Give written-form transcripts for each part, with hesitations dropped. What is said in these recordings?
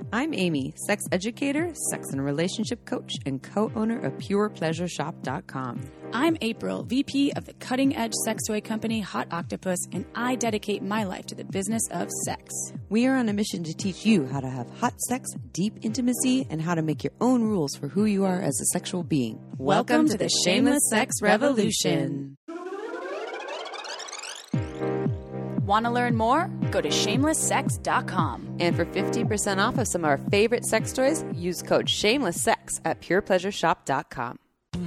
I'm Amy, sex educator, sex and relationship coach, and co-owner of PurePleasureShop.com. I'm April, VP of the cutting-edge sex toy company Hot Octopus, and I dedicate my life to the business of sex. We are on a mission to teach you how to have hot sex, deep intimacy, and how to make your own rules for who you are as a sexual being. Welcome to the Shameless Sex Revolution. Want to learn more? Go to shamelesssex.com. And for 15% off of some of our favorite sex toys, use code SHAMELESSSEX at PurePleasureShop.com.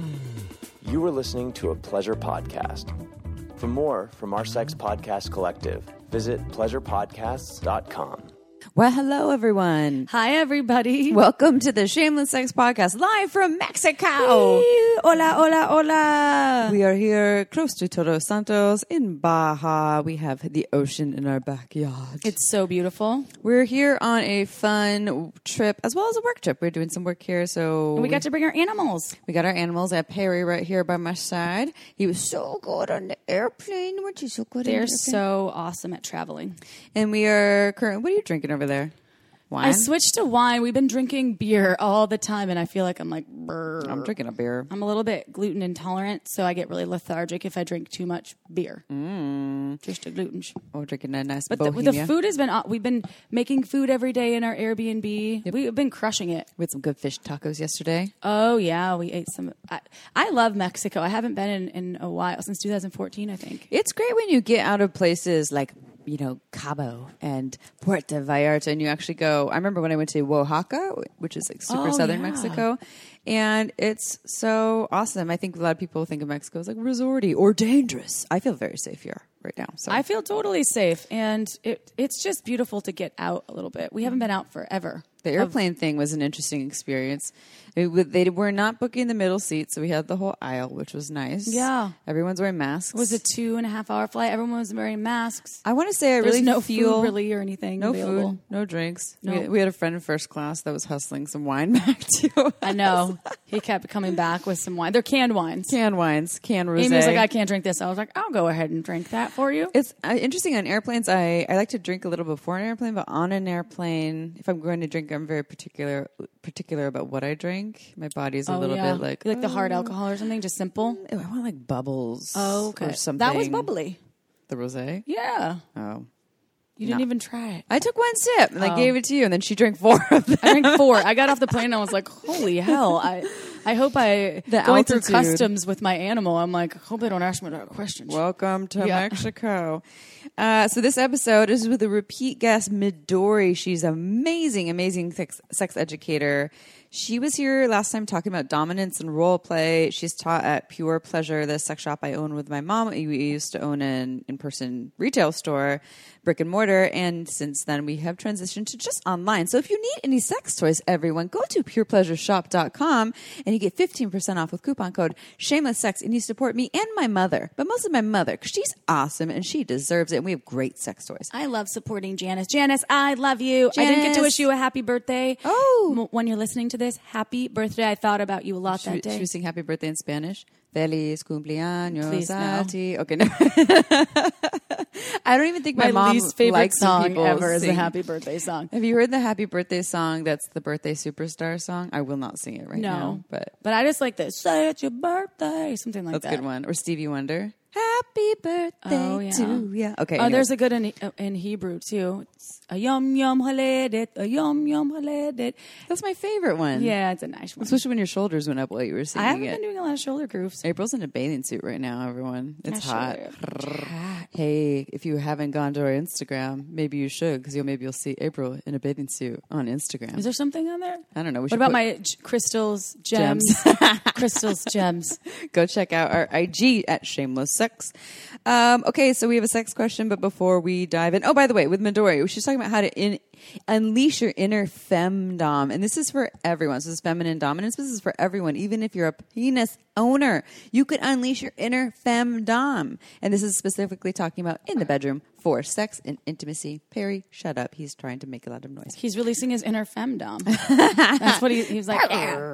You were listening to a Pleasure Podcast. For more from our Sex Podcast Collective, visit pleasurepodcasts.com. Well, hello, everyone. Hi, everybody. Welcome to the Shameless Sex Podcast, live from Mexico. Hola, hola, hola. We are here close to Todos Santos in Baja. We have the ocean in our backyard. It's so beautiful. We're here on a fun trip as well as a work trip. We're doing some work here, so And we got to bring our animals. we got our animals. I have Perry right here by my side. He was so good on the airplane. Weren't you so good? on the They're airplane? so awesome at traveling. And we are currently. What are you drinking over there? Wine. I switched to wine. We've been drinking beer all the time, and I feel like I'm like, brr. I'm drinking a beer. I'm a little bit gluten intolerant, so I get really lethargic if I drink too much beer. Just a gluten. We're drinking a nice But Bohemia. the food has been, we've been making food every day in our Airbnb. We've been crushing it. We had some good fish tacos yesterday. Oh, yeah. We ate some. I love Mexico. I haven't been in a while, since 2014, I think. It's great when you get out of places like, you know, Cabo and Puerto Vallarta, and you actually go. I remember when I went to Oaxaca, which is like super southern Mexico, and it's so awesome. I think a lot of people think of Mexico as like resorty or dangerous. I feel very safe here right now. So I feel totally safe, and it's just beautiful to get out a little bit. We haven't been out forever. the airplane thing was an interesting experience. They were not booking the middle seat, so we had the whole aisle, which was nice. Yeah. Everyone's wearing masks. It was a 2.5-hour flight. Everyone was wearing masks. I want to say There's really no feel food really or anything no available. food, no drinks. No. We had a friend in first class that was hustling some wine back to us. I know. He kept coming back with some wine. They're canned wines. Canned wines, canned rosé. Amy was like, I can't drink this. I was like, I'll go ahead and drink that for you. It's interesting on airplanes. I like to drink a little before an airplane, but on an airplane, if I'm going to drink, I'm very particular about what I drink. My body's a little bit like You like the hard alcohol or something, just simple. I want like bubbles. Oh, okay. Or something. That was bubbly. The rosé. Yeah. Oh, You didn't even try it. I took one sip and I gave it to you, and then she drank 4 of them. I drank 4. I got off the plane and I was like, holy hell. I hope going through customs with my animal, I'm like, I hope they don't ask me that question. Welcome to Mexico. So this episode is with a repeat guest, Midori. She's amazing sex educator. She was here last time talking about dominance and role play. She's taught at Pure Pleasure, the sex shop I own with my mom. We used to own an in-person retail store, brick and mortar, and since then we have transitioned to just online. So if you need any sex toys, everyone, go to PurePleasureShop.com and you get 15% off with coupon code ShamelessSex, and you support me and my mother, but mostly my mother, because she's awesome and she deserves it, and we have great sex toys. I love supporting Janice. Janice, I love you. I didn't get to wish you a happy birthday. Oh. When you're listening to this, happy birthday. I thought about you a lot that day. Should we sing happy birthday in Spanish? Feliz cumpleaños Please, no. a ti. Okay, no. I don't even think my mom least favorite likes when song people ever is the sing. happy birthday song. Have you heard the happy birthday song? That's the birthday superstar song. I will not sing it right now, but I just like this. Say it's your birthday, something like that's that. a good one. Or Stevie Wonder. Happy birthday to ya. Okay. Oh, anyways. there's a good in Hebrew too. It's a yom yom haledet, a yom yom haledet. That's my favorite one. Yeah, it's a nice one. Especially when your shoulders went up while you were singing I haven't it. been doing a lot of shoulder grooves. April's in a bathing suit right now, everyone. It's hot. Sure. Hey, if you haven't gone to our Instagram, maybe you should, because maybe you'll see April in a bathing suit on Instagram. Is there something on there? I don't know. What about my crystals, gems? Crystals, gems. Go check out our IG at Shameless Sex. Okay, so we have a sex question, but before we dive in, oh, by the way, with Midori, she's talking about how to unleash your inner femdom, and this is for everyone. So this is feminine dominance. This is for everyone, even if you're a penis owner, you could unleash your inner femdom, and this is specifically talking about in the bedroom for sex and intimacy. Perry, shut up. He's trying to make a lot of noise. He's releasing his inner femdom. That's what he's like.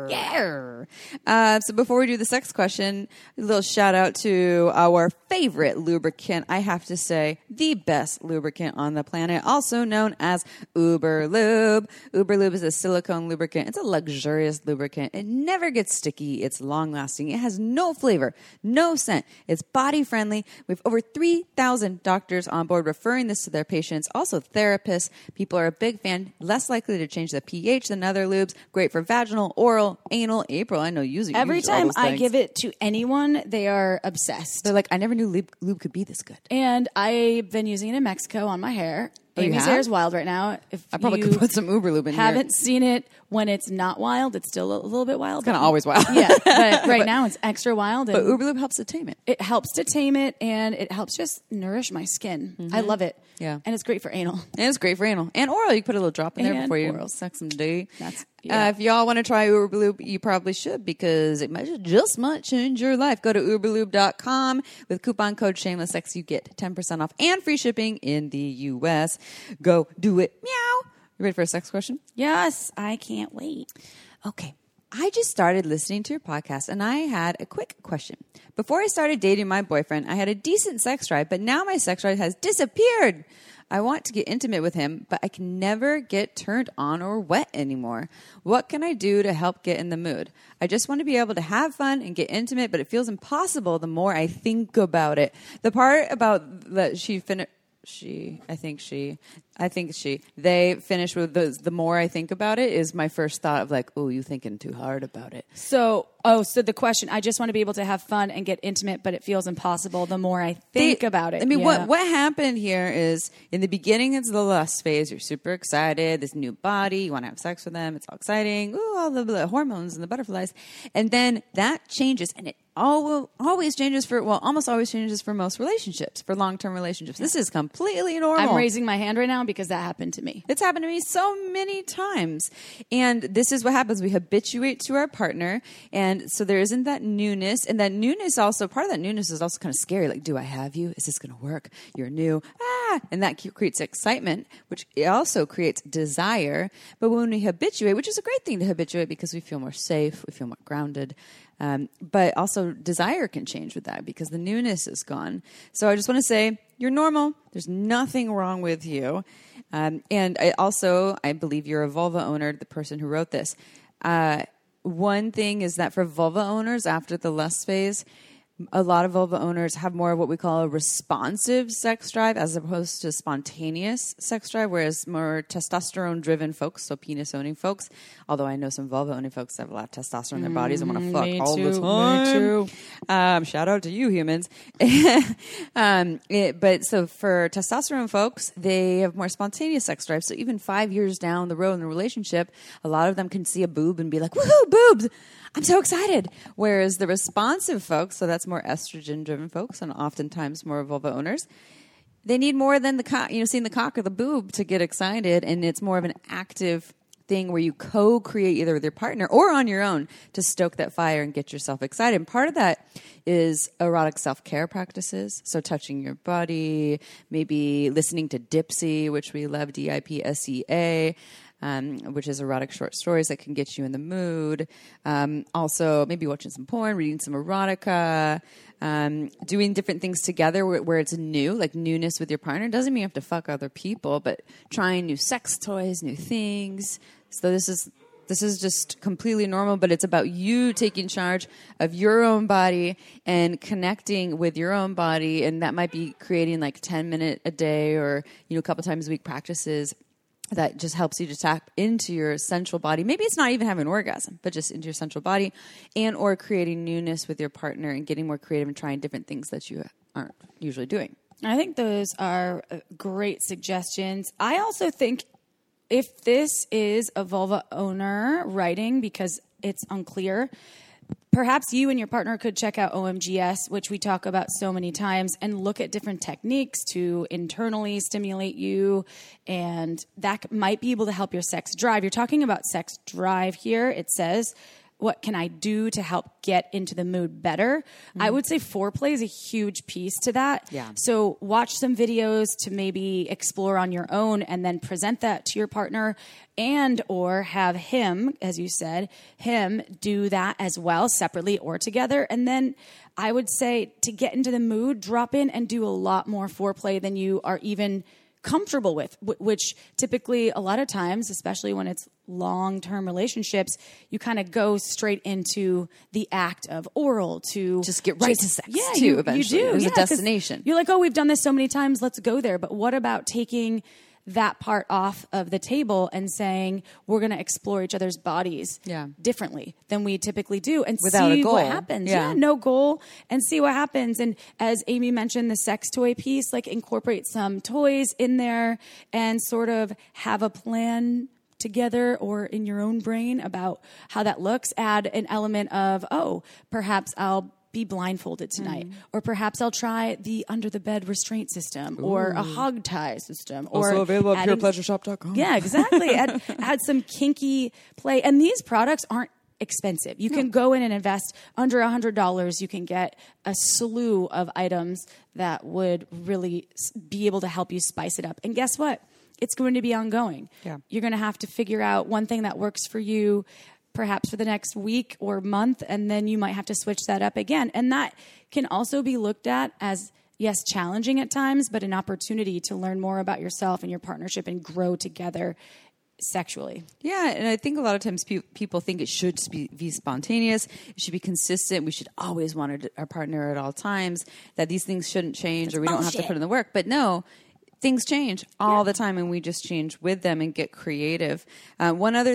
So before we do the sex question, a little shout out to our favorite lubricant. I have to say, the best lubricant on the planet, also known as Uber Lube. Uber Lube is a silicone lubricant. It's a luxurious lubricant. It never gets sticky. It's long-lasting. It has no flavor, no scent. It's body-friendly. We have over 3,000 doctors on board referring this to their patients, also therapists. People are a big fan, less likely to change the pH than other lubes. Great for vaginal, oral, anal. April, I know you use every time I give it to anyone, they are obsessed. They're like, I never knew lube could be this good. And I've been using it in Mexico on my hair. Amy's hair is wild right now. If I probably could put some Uber Lube in here. Haven't seen it when it's not wild. It's still a little bit wild. It's kind of always wild. Yeah, but right now it's extra wild. But Uber Lube helps to tame it. It helps to tame it, and it helps just nourish my skin. Mm-hmm. I love it. Yeah. And it's great for anal. And it's great for anal. And oral. You can put a little drop in there before you sex them today. Yeah. If y'all want to try Uber Lube, you probably should, because it just might change your life. Go to uberlube.com. With coupon code SHAMELESSSEX, you get 10% off and free shipping in the U.S. Go do it. Meow. You ready for a sex question? Yes, I can't wait. Okay. I just started listening to your podcast, and I had a quick question. Before I started dating my boyfriend, I had a decent sex drive, but now my sex drive has disappeared. I want to get intimate with him, but I can never get turned on or wet anymore. What can I do to help get in the mood? I just want to be able to have fun and get intimate, but it feels impossible the more I think about it. The part about that they finish with the more I think about it is my first thought of like, oh, you thinking too hard about it. So the question, I just want to be able to have fun and get intimate, but it feels impossible the more I think about it. I mean, what happened here is in the beginning, it's the lust phase. You're super excited, this new body, you want to have sex with them. It's all exciting. Ooh, all the hormones and the butterflies. And then that changes, and it always changes almost always changes for most relationships, for long-term relationships. This is completely normal. I'm raising my hand right now because that happened to me. It's happened to me so many times. And this is what happens. We habituate to our partner. And so there isn't that newness. And that newness also, part of that newness is also kind of scary. Like, do I have you? Is this going to work? You're new. And that creates excitement, which also creates desire. But when we habituate, which is a great thing to habituate because we feel more safe, we feel more grounded. But also desire can change with that because the newness is gone. So I just want to say, you're normal. There's nothing wrong with you. And I believe you're a vulva owner, the person who wrote this. One thing is that for vulva owners, after the lust phase, a lot of vulva owners have more of what we call a responsive sex drive as opposed to spontaneous sex drive, whereas more testosterone-driven folks, so penis-owning folks, although I know some vulva-owning folks have a lot of testosterone in their bodies and want to fuck all the time. Me too. Shout out to you, humans. But so for testosterone folks, they have more spontaneous sex drive. So even 5 years down the road in a relationship, a lot of them can see a boob and be like, woohoo, boobs! I'm so excited. Whereas the responsive folks, so that's more estrogen-driven folks and oftentimes more vulva owners, they need more than seeing the cock or the boob to get excited, and it's more of an active thing where you co-create either with your partner or on your own to stoke that fire and get yourself excited. And part of that is erotic self-care practices, so touching your body, maybe listening to Dipsea, which we love, DIPSEA, which is erotic short stories that can get you in the mood. Also, maybe watching some porn, reading some erotica, doing different things together where it's new, like newness with your partner. Doesn't mean you have to fuck other people, but trying new sex toys, new things. So this is just completely normal, but it's about you taking charge of your own body and connecting with your own body, and that might be creating like 10-minute a day or a couple times a week practices that just helps you to tap into your central body. Maybe it's not even having an orgasm, but just into your central body, and or creating newness with your partner and getting more creative and trying different things that you aren't usually doing. I think those are great suggestions. I also think if this is a vulva owner writing, because it's unclear, perhaps you and your partner could check out OMGS, which we talk about so many times, and look at different techniques to internally stimulate you, and that might be able to help your sex drive. You're talking about sex drive here. It says, what can I do to help get into the mood better? Mm-hmm. I would say foreplay is a huge piece to that. Yeah. So watch some videos to maybe explore on your own and then present that to your partner, and or have him, as you said, him do that as well, separately or together. And then I would say to get into the mood, drop in and do a lot more foreplay than you are even comfortable with, which typically a lot of times, especially when it's long-term relationships, you kind of go straight into the act of oral to just get right to sex too. You Eventually, do. there's a 'Cause destination. You're like, oh, we've done this so many times, let's go there. But what about taking that part off of the table and saying we're going to explore each other's bodies differently than we typically do and without see a goal. what happens. Yeah, no goal, and see what happens. And as Amy mentioned, the sex toy piece, like incorporate some toys in there and sort of have a plan together or in your own brain about how that looks. Add an element of, oh, perhaps I'll be blindfolded tonight, or perhaps I'll try the under the bed restraint system or a hog tie system. Also or available at adding- purepleasureshop.com. Yeah, exactly. add some kinky play. And these products aren't expensive. You can go in and invest under $100. You can get a slew of items that would really be able to help you spice it up. And guess what? It's going to be ongoing. Yeah. You're going to have to figure out one thing that works for you perhaps for the next week or month, and then you might have to switch that up again. And that can also be looked at as, yes, challenging at times, but an opportunity to learn more about yourself and your partnership and grow together sexually. Yeah, and I think a lot of times people think it should be spontaneous. It should be consistent. We should always want our partner at all times, that these things shouldn't change or we don't have to put in the work. But no, things change all the time, and we just change with them and get creative. One other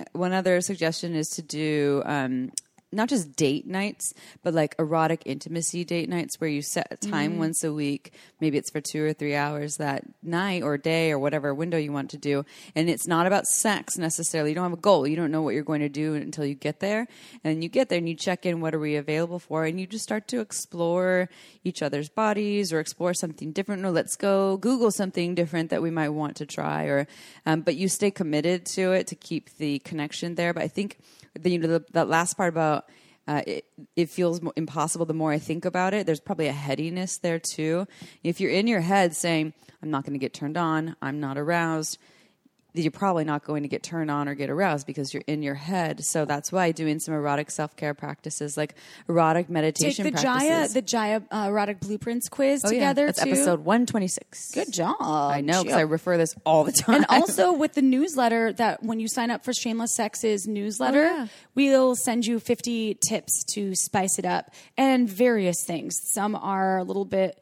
suggestion is to do not just date nights, but like erotic intimacy date nights where you set a time once a week. Maybe it's for 2 or 3 hours that night or day or whatever window you want to do. And it's not about sex necessarily. You don't have a goal. You don't know what you're going to do until you get there. And you get there and you check in, what are we available for? And you just start to explore each other's bodies or explore something different. Or let's go Google something different that we might want to try. Or, but you stay committed to it to keep the connection there. But I think that last part about it feels impossible the more I think about it. There's probably a headiness there too. If you're in your head saying, I'm not going to get turned on, I'm not aroused, you're probably not going to get turned on or get aroused because you're in your head. So that's why doing some erotic self-care practices like erotic meditation practices. The Jaya erotic blueprints quiz together. Yeah. That's too. episode 126. Good job. I know, because I refer this all the time. And also with the newsletter, that when you sign up for Shameless Sex's newsletter, we'll send you 50 tips to spice it up and various things. Some are a little bit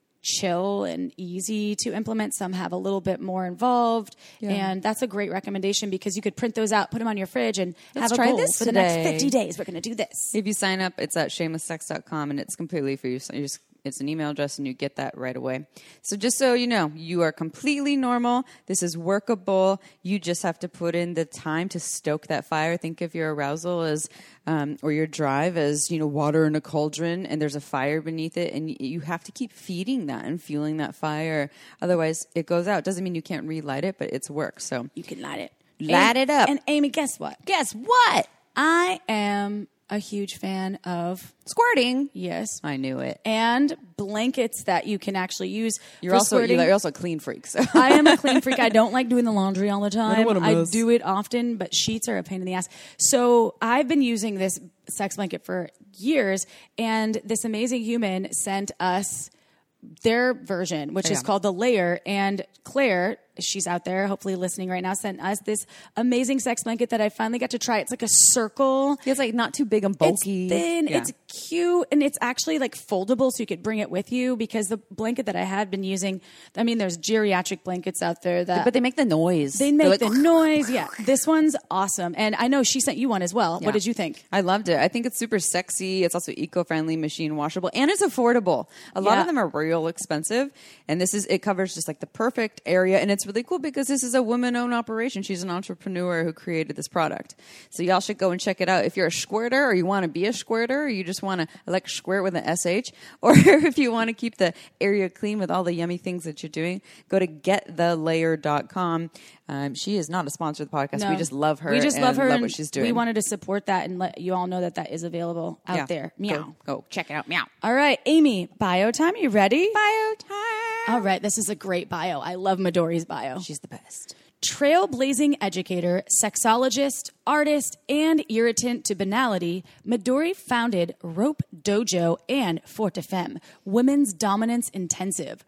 chill and easy to implement. Some have a little bit more involved. Yeah. And that's a great recommendation because you could print those out, put them on your fridge, and have a goal for the next 50 days. We're going to do this. If you sign up, it's at shamelesssex.com, and it's completely for you. It's an email address, and you get that right away. So just so you know, you are completely normal. This is workable. You just have to put in the time to stoke that fire. Think of your arousal as, or your drive as, water in a cauldron, and there's a fire beneath it, and you have to keep feeding that and fueling that fire. Otherwise, it goes out. Doesn't mean you can't relight it, but it's work. So you can light it. Light it up. And Amy, guess what? Guess what? I am a huge fan of squirting. Yes, I knew it. And blankets that you can actually use. You're also a clean freak. So I am a clean freak. I don't like doing the laundry all the time. I do it often, but sheets are a pain in the ass. So I've been using this sex blanket for years, and this amazing human sent us their version, which is called the Layer. And Claire, she's out there, hopefully listening right now, sent us this amazing sex blanket that I finally got to try. It's like a circle. It's like not too big and bulky. It's thin. Yeah. It's cute. And it's actually like foldable, so you could bring it with you, because the blanket that I had been using, I mean, there's geriatric blankets out there but they make the noise. They make the noise. Yeah. This one's awesome. And I know she sent you one as well. Yeah. What did you think? I loved it. I think it's super sexy. It's also eco-friendly, machine washable, and it's affordable. A lot of them are real expensive. And it covers just like the perfect area. And it's really cool because this is a woman-owned operation. She's an entrepreneur who created this product. So y'all should go and check it out. If you're a squirter, or you want to be a squirter, or you just want to squirt with an SH, or if you want to keep the area clean with all the yummy things that you're doing, go to getthelayer.com. She is not a sponsor of the podcast. No. We just love her. We just love her. Love what she's doing. We wanted to support that and let you all know that is available out there. Meow. Go check it out. Meow. All right, Amy, bio time. Are you ready? Bio time. All right, this is a great bio. I love Midori's bio. She's the best. Trailblazing educator, sexologist, artist, and irritant to banality, Midori founded Rope Dojo and Forte Femme, Women's Dominance Intensive.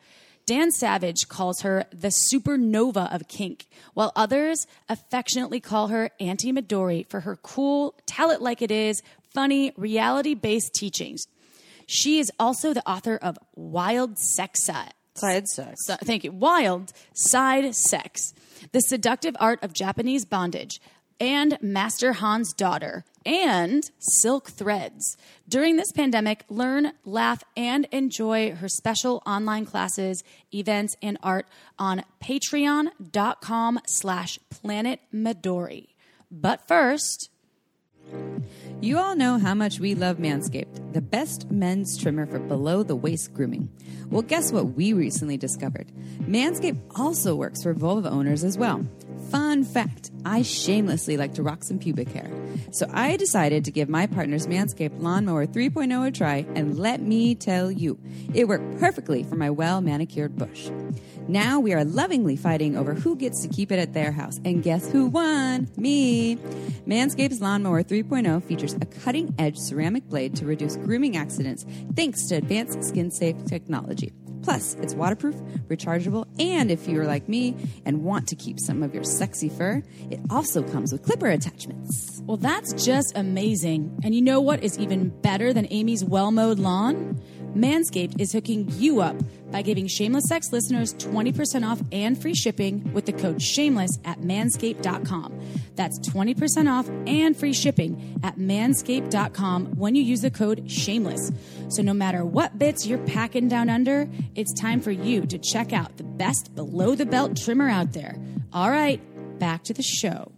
Dan Savage calls her the supernova of kink, while others affectionately call her Auntie Midori for her cool, tell it like it is, funny, reality-based teachings. She is also the author of Wild Sex. Side sex. Thank you. Wild Side Sex, The Seductive Art of Japanese Bondage, and Master Han's Daughter, and Silk Threads. During this pandemic, learn, laugh, and enjoy her special online classes, events, and art on patreon.com/Planet Midori. But first... You all know how much we love Manscaped, the best men's trimmer for below-the-waist grooming. Well, guess what we recently discovered? Manscaped also works for vulva owners as well. Fun fact, I shamelessly like to rock some pubic hair. So I decided to give my partner's Manscaped Lawnmower 3.0 a try, and let me tell you, it worked perfectly for my well-manicured bush. Now we are lovingly fighting over who gets to keep it at their house. And guess who won? Me! Manscaped's Lawnmower 3.0 features a cutting-edge ceramic blade to reduce grooming accidents thanks to advanced skin-safe technology. Plus, it's waterproof, rechargeable, and if you're like me and want to keep some of your sexy fur, it also comes with clipper attachments. Well, that's just amazing. And you know what is even better than Amy's well-mowed lawn? Manscaped is hooking you up by giving Shameless Sex listeners 20% off and free shipping with the code SHAMELESS at manscaped.com. That's 20% off and free shipping at manscaped.com when you use the code SHAMELESS. So no matter what bits you're packing down under, it's time for you to check out the best below-the-belt trimmer out there. All right, back to the show.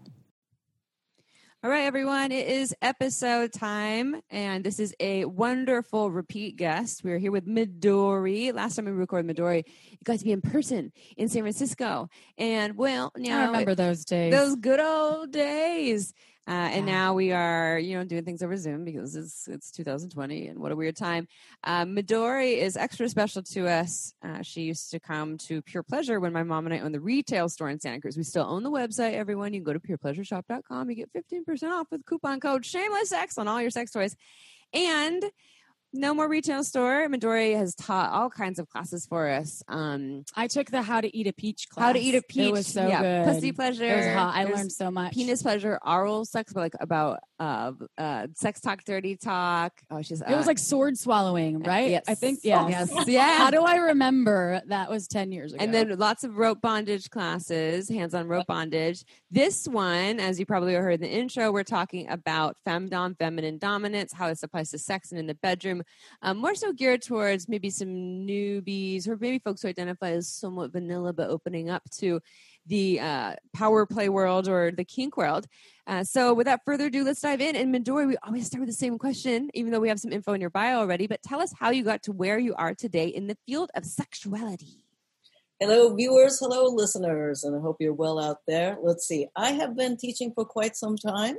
All right, everyone, it is episode time, and this is a wonderful repeat guest. We're here with Midori. Last time we recorded Midori, it got to be in person in San Francisco. And, well, now I remember those days. Those good old days. And now we are, doing things over Zoom because it's 2020 and what a weird time. Midori is extra special to us. She used to come to Pure Pleasure when my mom and I owned the retail store in Santa Cruz. We still own the website, everyone. You can go to purepleasureshop.com. You get 15% off with coupon code SHAMELESSSEX on all your sex toys. And no more retail store. Midori has taught all kinds of classes for us. I took the How to Eat a Peach class. How to Eat a Peach. It was so good. Pussy pleasure. It was hot. I learned so much. Penis pleasure, oral sex, but about sex talk, dirty talk. Oh, she's. It was like sword swallowing, right? Yes. I think. Yes. Yes. Yeah. How do I remember? That was 10 years ago. And then lots of rope bondage classes, hands-on rope bondage. This one, as you probably heard in the intro, we're talking about femdom, feminine dominance, how this applies to sex and in the bedroom. More so geared towards maybe some newbies or maybe folks who identify as somewhat vanilla but opening up to the power play world or the kink world. So without further ado, let's dive in. And Midori, we always start with the same question, even though we have some info in your bio already. But tell us how you got to where you are today in the field of sexuality. Hello, viewers. Hello, listeners. And I hope you're well out there. Let's see. I have been teaching for quite some time.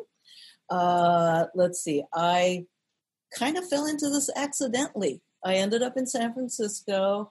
I kind of fell into this accidentally. I ended up in San Francisco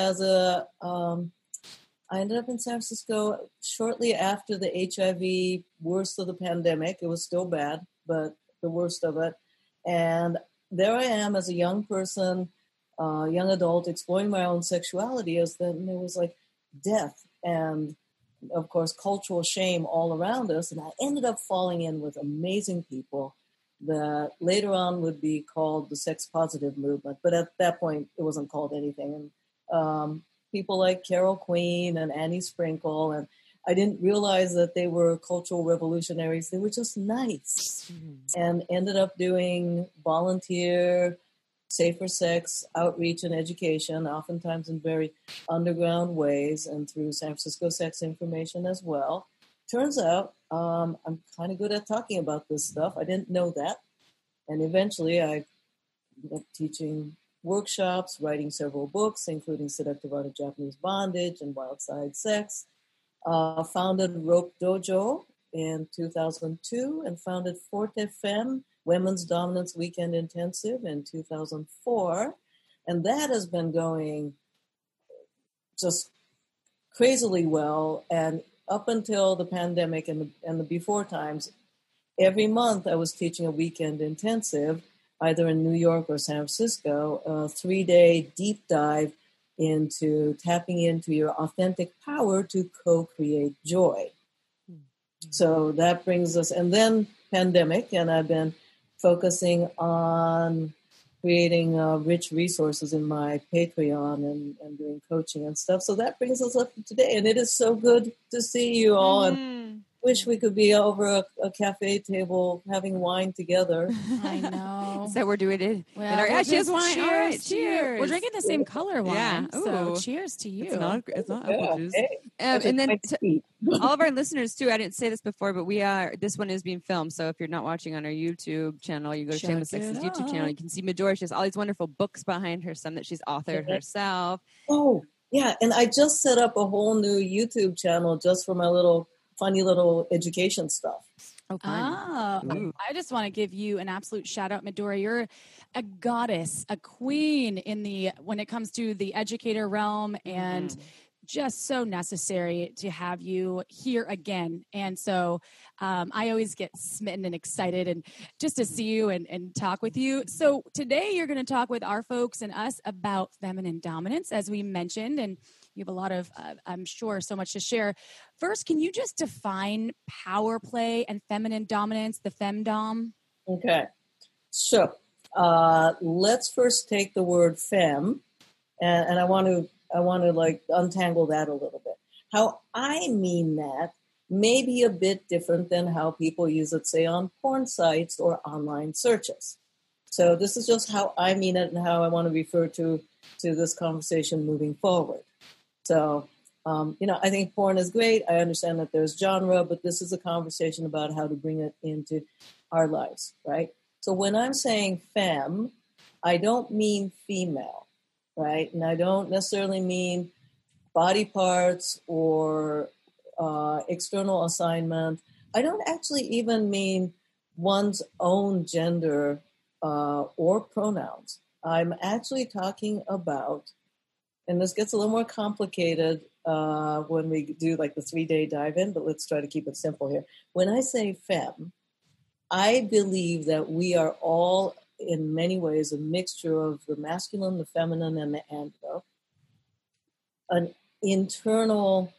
shortly after the HIV worst of the pandemic. It was still bad, but the worst of it. And there I am as a young person, young adult, exploring my own sexuality, as then there was like death and, of course, cultural shame all around us. And I ended up falling in with amazing people that later on would be called the sex positive movement. But at that point, it wasn't called anything. And people like Carol Queen and Annie Sprinkle, and I didn't realize that they were cultural revolutionaries. They were just nice. And ended up doing volunteer, safer sex outreach and education, oftentimes in very underground ways and through San Francisco Sex Information as well. Turns out I'm kind of good at talking about this stuff. I didn't know that. And eventually I ended up teaching workshops, writing several books, including Seductive Art of Japanese Bondage and Wild Side Sex. Founded Rope Dojo in 2002 and founded Forte Femme, Women's Dominance Weekend Intensive in 2004. And that has been going just crazily well. And up until the pandemic and the before times, every month I was teaching a weekend intensive, either in New York or San Francisco, a 3-day deep dive into tapping into your authentic power to co-create joy. So that brings us, and then pandemic, and I've been focusing on creating rich resources in my Patreon and doing coaching and stuff. So that brings us up to today, and it is so good to see you all. And wish we could be over a cafe table having wine together. I know. So we're doing it. Well, Yeah, she has wine. Cheers, All right, to you. cheers. We're drinking the same color wine. Yeah. So Ooh. cheers to you. It's not Yeah, apple juice. hey. And then Sweet. all of our listeners too. I didn't say this before, but this one is being filmed. So if you're not watching on our YouTube channel, you go to Check Shameless it Sex's YouTube out. channel. You can see Midori. She has all these wonderful books behind her. Some that she's authored herself. Oh, yeah. And I just set up a whole new YouTube channel just for my funny little education stuff. Oh, fun. Oh, I just want to give you an absolute shout out, Midori. You're a goddess, a queen when it comes to the educator realm, and just so necessary to have you here again. And so I always get smitten and excited and just to see you and talk with you. So today you're going to talk with our folks and us about feminine dominance, as we mentioned, and you have a lot of, I'm sure, so much to share. First, can you just define power play and feminine dominance, the femdom? Okay. So let's first take the word fem, and I want to like untangle that a little bit. How I mean that may be a bit different than how people use it, say, on porn sites or online searches. So this is just how I mean it and how I want to refer to this conversation moving forward. So, I think porn is great. I understand that there's genre, but this is a conversation about how to bring it into our lives, right? So when I'm saying femme, I don't mean female, right? And I don't necessarily mean body parts or external assignment. I don't actually even mean one's own gender or pronouns. I'm actually talking about, and this gets a little more complicated when we do like the 3-day dive in, but let's try to keep it simple here. When I say femme, I believe that we are all in many ways a mixture of the masculine, the feminine, and the andro. An internal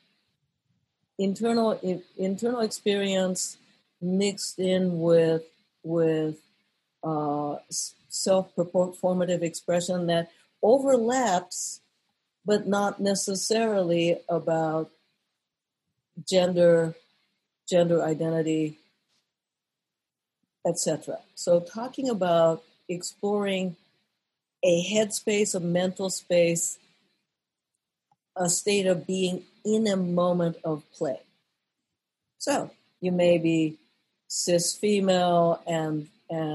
experience mixed in with self-performative expression that overlaps, but not necessarily about gender identity, etc. So talking about exploring a headspace, a mental space, a state of being in a moment of play. So you may be cis female and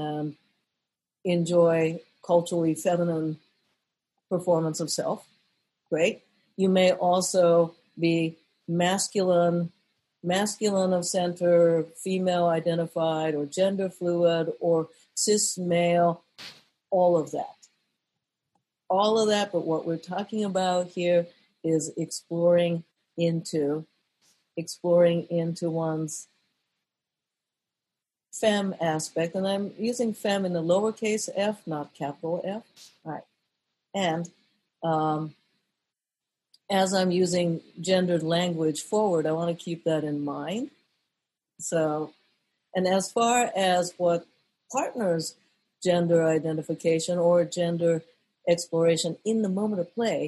enjoy culturally feminine performance of self. Great. You may also be masculine of center, female identified, or gender fluid, or cis male, all of that. But what we're talking about here is exploring into one's femme aspect, and I'm using femme in the lowercase f, not capital F. All right. And as I'm using gendered language forward, I want to keep that in mind. So, and as far as what partners' gender identification or gender exploration in the moment of play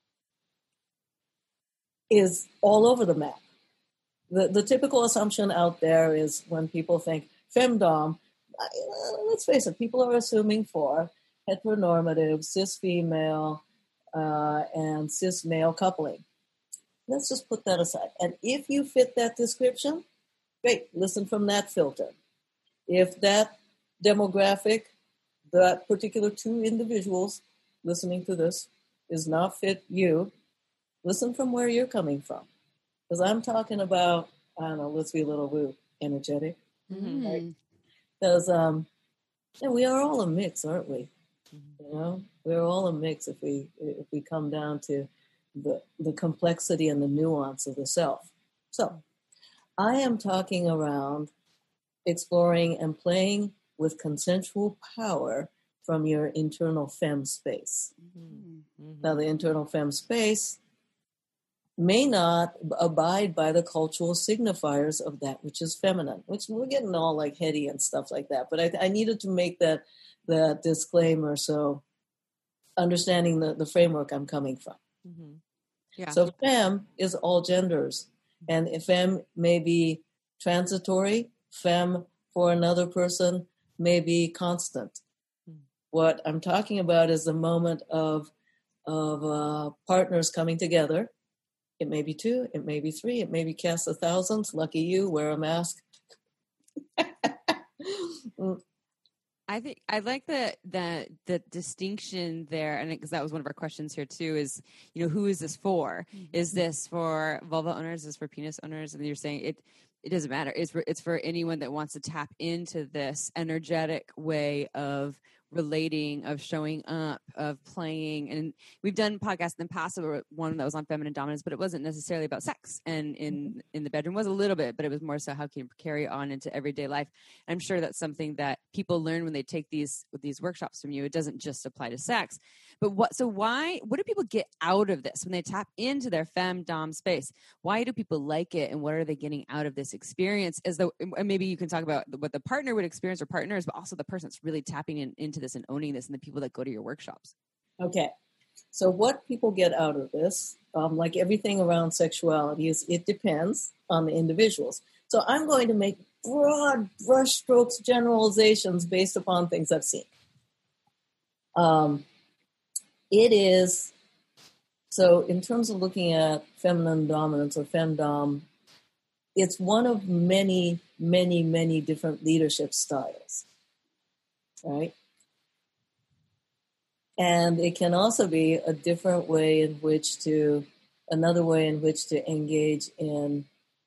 is all over the map. The typical assumption out there is when people think femdom, let's face it, people are assuming for heteronormative, cis female, and cis male coupling. Let's just put that aside. And if you fit that description, great, listen from that filter. If that demographic, that particular two individuals listening to this does not fit you, listen from where you're coming from. Because I'm talking about, I don't know, let's be a little woo, energetic. Mm-hmm. Right? Because we are all a mix, aren't we? You know, we're all a mix if we come down to the complexity and the nuance of the self. So I am talking around exploring and playing with consensual power from your internal femme space. Now, the internal femme space may not abide by the cultural signifiers of that which is feminine, which we're getting all like heady and stuff like that. But I needed to make that disclaimer, so understanding the framework I'm coming from. Mm-hmm. Yeah. So femme is all genders, and if femme may be transitory, femme for another person may be constant. What I'm talking about is the moment of partners coming together. It may be 2, it may be 3, it may be cast of thousands. Lucky you, wear a mask. I think I like the distinction there, and because that was one of our questions here too, is, you know, who is this for? Is this for vulva owners? Is this for penis owners? And you're saying it doesn't matter. It's for anyone that wants to tap into this energetic way of relating, of showing up, of playing. And we've done podcasts in the past, one that was on feminine dominance, but it wasn't necessarily about sex. And in the bedroom was a little bit, but it was more so how can you carry on into everyday life. I'm sure that's something that people learn when they take these workshops from you. It doesn't just apply to sex. But what do people get out of this when they tap into their femme-dom space? Why do people like it, and what are they getting out of this experience? And maybe you can talk about what the partner would experience, or partners, but also the person that's really tapping into this and owning this, and the people that go to your workshops. Okay. So what people get out of this, like everything around sexuality, is it depends on the individuals. So I'm going to make broad brushstrokes generalizations based upon things I've seen. It is, so in terms of looking at feminine dominance or femdom, it's one of many, many, many different leadership styles, right? And it can also be a different way in which to, another way in which to engage in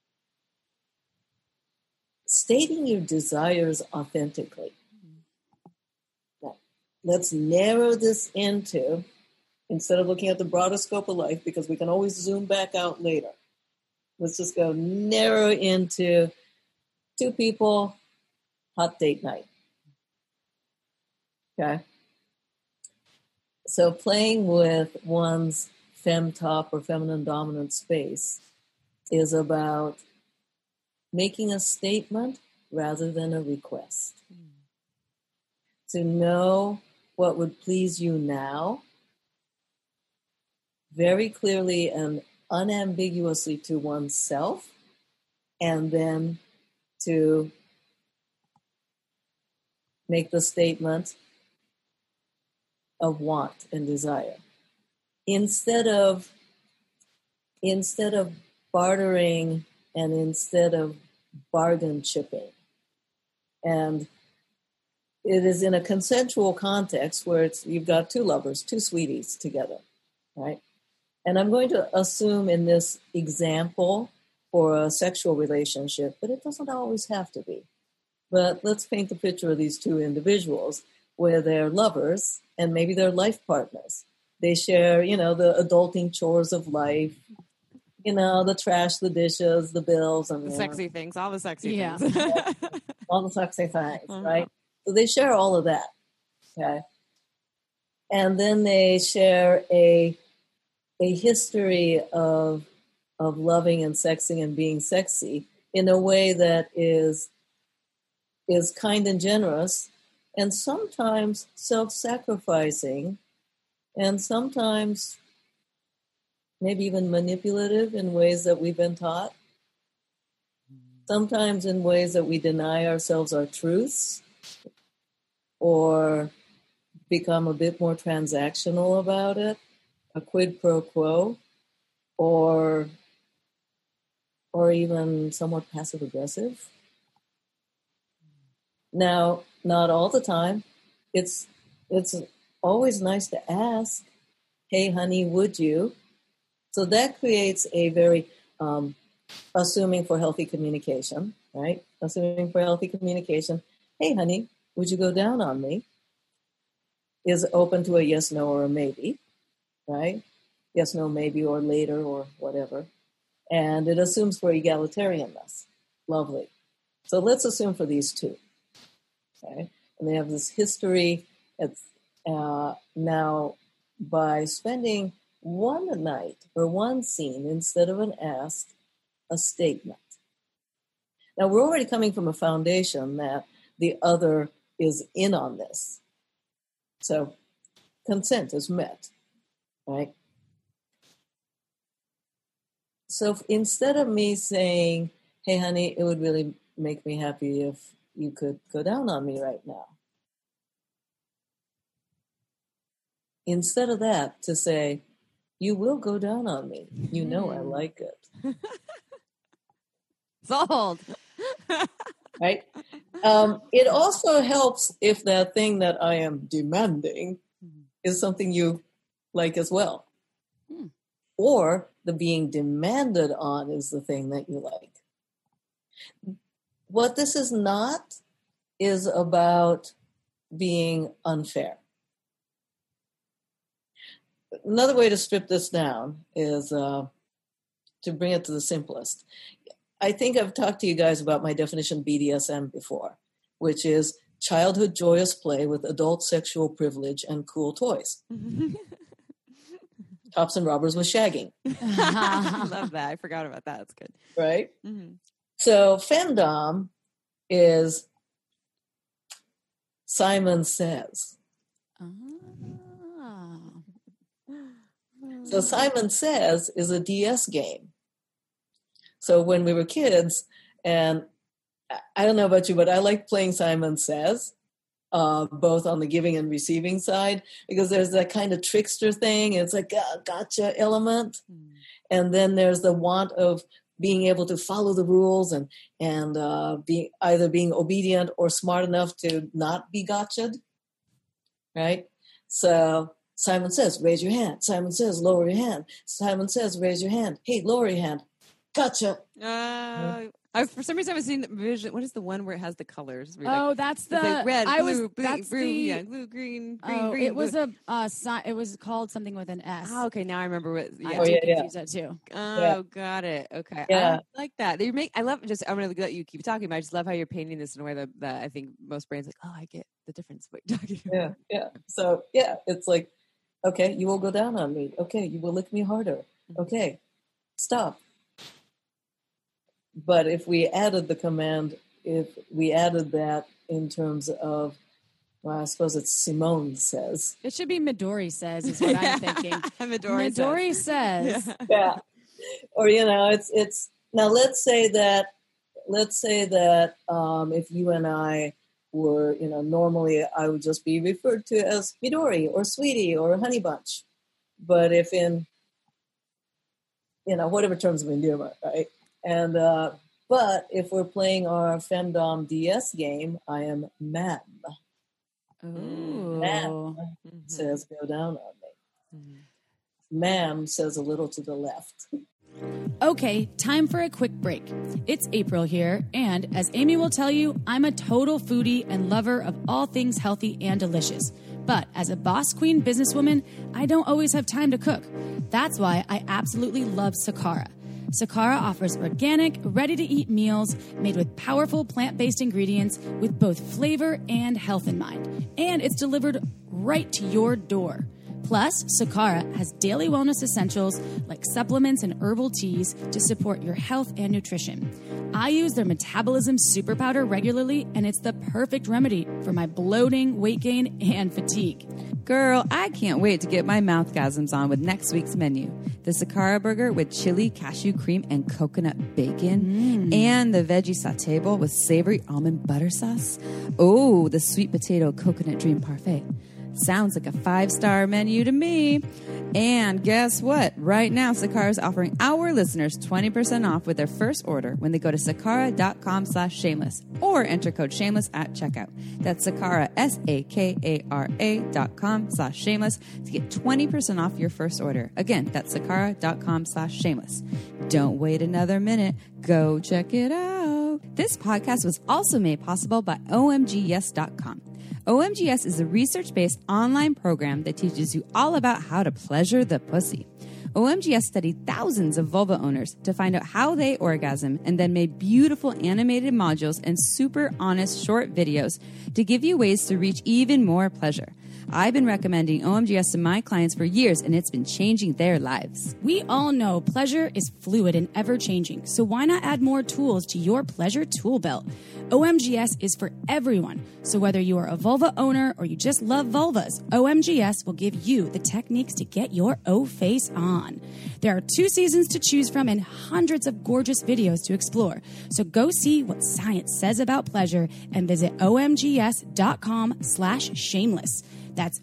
stating your desires authentically. Now, let's narrow this into, instead of looking at the broader scope of life, because we can always zoom back out later. Let's just go narrow into 2 people, hot date night. Okay? So playing with one's femtop or feminine dominant space is about making a statement rather than a request. To know what would please you now, very clearly and unambiguously to oneself, and then to make the statement of want and desire. Instead of bartering and instead of bargain chipping. And it is in a consensual context where you've got 2 lovers, 2 sweeties together, right? And I'm going to assume in this example for a sexual relationship, but it doesn't always have to be. But let's paint the picture of these 2 individuals where they're lovers and maybe they're life partners. They share, the adulting chores of life, the trash, the dishes, the bills. And the sexy things, all the sexy things. All the sexy things, right? So they share all of that, okay? And then they share a history of loving and sexing and being sexy in a way that is kind and generous, and sometimes self-sacrificing, and sometimes maybe even manipulative in ways that we've been taught, sometimes in ways that we deny ourselves our truths or become a bit more transactional about it, a quid pro quo, or even somewhat passive-aggressive. Now, not all the time. It's always nice to ask, hey, honey, would you? So that creates a very, assuming for healthy communication, right? Assuming for healthy communication, hey, honey, would you go down on me? Is open to a yes, no, or a maybe, right? Yes, no, maybe, or later, or whatever. And it assumes for egalitarianness. Lovely. So let's assume for these 2. Okay? And they have this history. It's now by spending one night or one scene instead of an ask, a statement. Now, we're already coming from a foundation that the other is in on this. So consent is met, right? So instead of me saying, hey, honey, it would really make me happy if you could go down on me right now. Instead of that, to say, you will go down on me. You know I like it. Sold. Right? It also helps if that thing that I am demanding is something you like as well. Or the being demanded on is the thing that you like. What this is not is about being unfair. Another way to strip this down is to bring it to the simplest. I think I've talked to you guys about my definition of BDSM before, which is childhood joyous play with adult sexual privilege and cool toys. Cops and robbers with shagging. I love that. I forgot about that. That's good. Right? Mm-hmm. So femdom is Simon Says. So Simon Says is a DS game. So when we were kids, and I don't know about you, but I like playing Simon Says, both on the giving and receiving side, because there's that kind of trickster thing. It's like a gotcha element. And then there's the want of being able to follow the rules and either being obedient or smart enough to not be gotcha'd, right? So Simon Says, raise your hand. Simon Says, lower your hand. Simon Says, raise your hand. Hey, lower your hand. Gotcha. For some reason, I was seeing the vision. What is the one where it has the colors? That's the like red, blue, that's blue, the, yeah, blue, green, green. green. It was it was called something with an S. Oh, okay, now I remember what. Yeah. I confuse that too. Oh, got it. Okay, yeah. I like that. I love. I'm going to let you keep talking, but I just love how you're painting this in a way that I think most brains like. Oh, I get the difference. What you're talking about. Yeah. So it's like, okay, you will go down on me. Okay, you will lick me harder. Okay, stop. But if we added the command, if we added that in terms of, well, I suppose it's Simone Says. It should be Midori Says is what I'm thinking. Midori says. Yeah. Or, it's now let's say that if you and I were, normally I would just be referred to as Midori or Sweetie or Honey Bunch. But if in, whatever terms of endearment, right? And, but if we're playing our femdom DS game, I am Ma'am. Ooh. Ma'am says go down on me. Ma'am says a little to the left. Okay, time for a quick break. It's April here, and as Amy will tell you, I'm a total foodie and lover of all things healthy and delicious. But as a boss queen businesswoman, I don't always have time to cook. That's why I absolutely love Sakara. Sakara offers organic, ready-to-eat meals made with powerful plant-based ingredients with both flavor and health in mind. And it's delivered right to your door. Plus, Sakara has daily wellness essentials like supplements and herbal teas to support your health and nutrition. I use their metabolism super powder regularly, and it's the perfect remedy for my bloating, weight gain, and fatigue. Girl, I can't wait to get my mouthgasms on with next week's menu. The Sakara burger with chili, cashew cream, and coconut bacon. And the veggie satay bowl with savory almond butter sauce. Oh, the sweet potato coconut dream parfait. Sounds like a 5-star menu to me. And guess what? Right now, Sakara is offering our listeners 20% off with their first order when they go to sakara.com/shameless or enter code shameless at checkout. That's Sakara, SAKARA.com/shameless to get 20% off your first order. Again, that's sakara.com/shameless. Don't wait another minute. Go check it out. This podcast was also made possible by OMGYes.com. OMGYes is a research-based online program that teaches you all about how to pleasure the pussy. OMGYes studied thousands of vulva owners to find out how they orgasm and then made beautiful animated modules and super honest short videos to give you ways to reach even more pleasure. I've been recommending OMGS to my clients for years, and it's been changing their lives. We all know pleasure is fluid and ever-changing, so why not add more tools to your pleasure tool belt? OMGS is for everyone, so whether you are a vulva owner or you just love vulvas, OMGS will give you the techniques to get your O-face on. There are 2 seasons to choose from and hundreds of gorgeous videos to explore, so go see what science says about pleasure and visit omgs.com/shameless. That's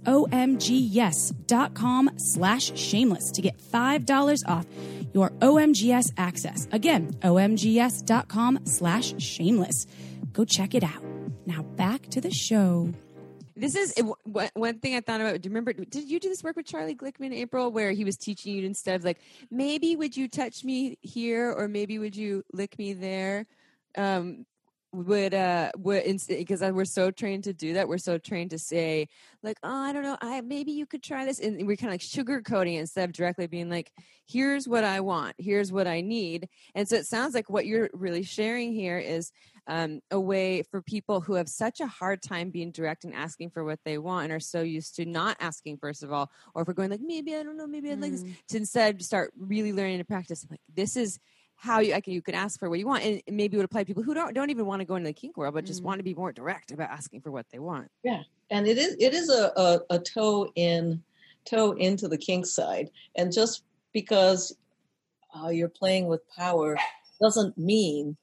omgs.com/shameless to get $5 off your OMGS access. Again, omgs.com/shameless. Go check it out. Now back to the show. This is one thing I thought about. Do you remember, did you do this work with Charlie Glickman, April, where he was teaching you instead of like, maybe would you touch me here or maybe would you lick me there? Because we're so trained to do that. We're so trained to say like, oh, I don't know, maybe you could try this. And we're kind of like sugarcoating it instead of directly being like, here's what I want, here's what I need. And so it sounds like what you're really sharing here is a way for people who have such a hard time being direct and asking for what they want and are so used to not asking, first of all, or if we're going like, maybe, I don't know, maybe I'd like this, to instead start really learning to practice. Like, this is how you can ask for what you want, and maybe it would apply to people who don't even want to go into the kink world, but just want to be more direct about asking for what they want. Yeah, and it is a toe into the kink side, and just because you're playing with power doesn't mean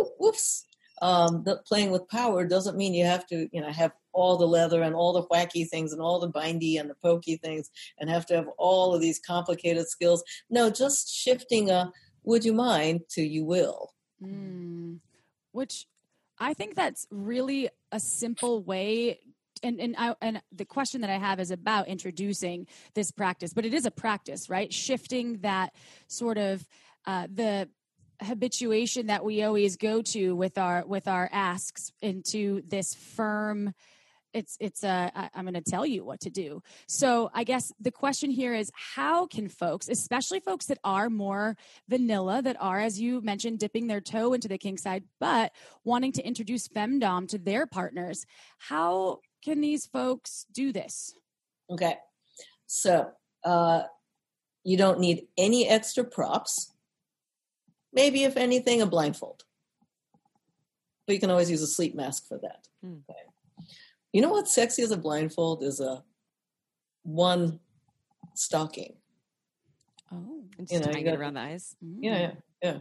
playing with power doesn't mean you have to have all the leather and all the wacky things and all the bindy and the pokey things and have to have all of these complicated skills. No, just shifting would you mind to you will. Which I think that's really a simple way. And the question that I have is about introducing this practice, but it is a practice, right? Shifting that sort of the habituation that we always go to with our asks into this firm. I'm going to tell you what to do. So I guess the question here is, how can folks, especially folks that are more vanilla, that are, as you mentioned, dipping their toe into the kink side, but wanting to introduce femdom to their partners, how can these folks do this? Okay. So you don't need any extra props. Maybe, if anything, a blindfold. But you can always use a sleep mask for that. Okay. You know what's sexy as a blindfold is one stocking. Oh, and just tying it around the eyes. Yeah.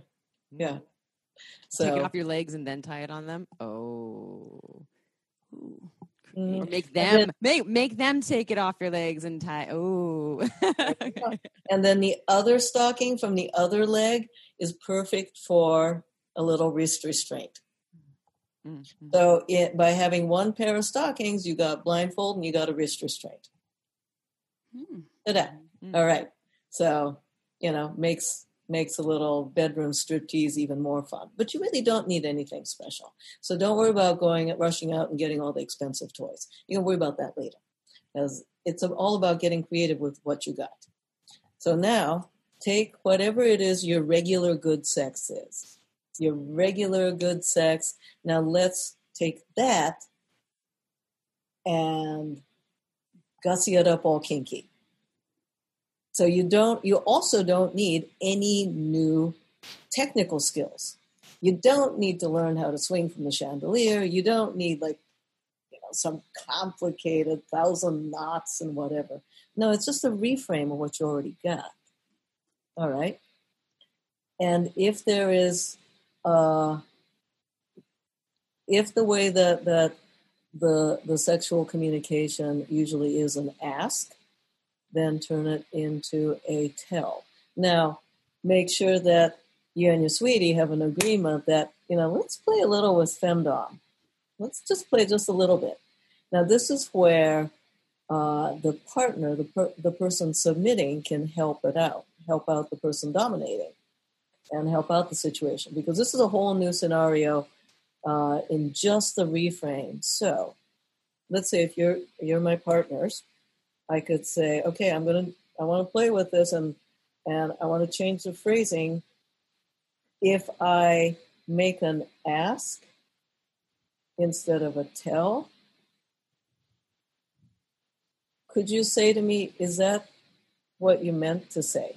So take it off your legs and then tie it on them. Oh, or make them take it off your legs and tie. Oh, and then the other stocking from the other leg is perfect for a little wrist restraint. Mm-hmm. So by having one pair of stockings, you got blindfold and you got a wrist restraint. Mm-hmm. All right. So, makes a little bedroom striptease even more fun. But you really don't need anything special. So don't worry about rushing out and getting all the expensive toys. You can worry about that later. Because it's all about getting creative with what you got. So now, take whatever it is your regular good sex is. Your regular good sex. Now let's take that and gussy it up all kinky. So you also don't need any new technical skills. You don't need to learn how to swing from the chandelier. You don't need some complicated 1,000 knots and whatever. No, it's just a reframe of what you already got. All right. And if there is if the way that the sexual communication usually is an ask, then turn it into a tell. Now, make sure that you and your sweetie have an agreement that, let's play a little with femdom. Let's just play just a little bit. Now, this is where the partner, the person submitting, can help out the person dominating, and help out the situation, because this is a whole new scenario in just the reframe. So let's say if you're my partners, I could say, okay, I want to play with this and I want to change the phrasing. If I make an ask instead of a tell, could you say to me, is that what you meant to say?